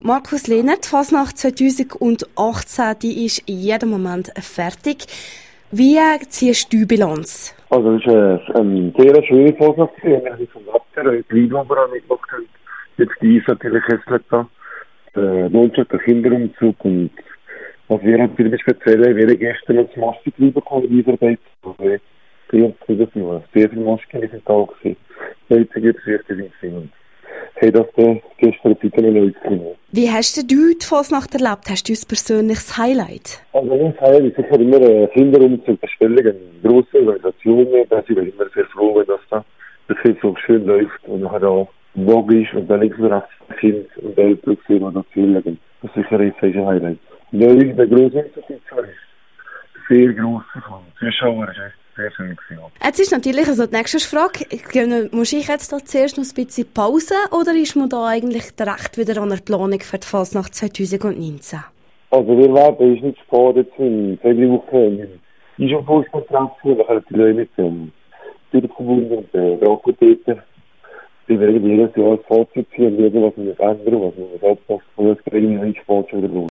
Markus Lehner, die Fasnacht 2018, die ist in jedem Moment fertig. Wie ziehst du Bilanz? Also es war eine sehr schöne Fasnacht, eigentlich vom Wetter, die Leute, die wir mitgemacht haben. Jetzt die Eis natürlich Kessel da, der Kinderumzug und was wir natürlich speziell, wir gestern noch das Maskengetriebe bekommen, die Arbeit. Also sehr viele Masken in diesem Tag gewesen. Leute gibt es richtig und hey, das gestern wieder Leute gekommen. Wie hast du die Fasnacht erlebt? Hast du ein persönliches Highlight? Also mein Highlight ist sicher immer ein Kinderumzug, eine grosse Organisation. Da sind wir immer sehr froh, wenn das so schön läuft und nachher auch logisch und dann links und rechts Kind und Eltern sehen, die das zielen. Das ist sicher ein Highlight. Neu, der grosse Umzug ist sehr gross von Zuschauern. Sehr schön gewesen. Jetzt ist natürlich die nächste Frage, muss ich jetzt da zuerst noch ein bisschen Pause oder ist man da eigentlich direkt wieder an der Planung für die Fasnacht 2019? Also wir werden uns nicht sparen, jetzt in 2-3 Wochen in Einschulungskontrakt treffen, dann können die Leute mit dem Bürgerverbund und den Rakotäten, die werden jedes Jahr ein Fazit ziehen und schauen, was wir ändern, was wir anpassen, und das bringen wir in Sport schon wieder los.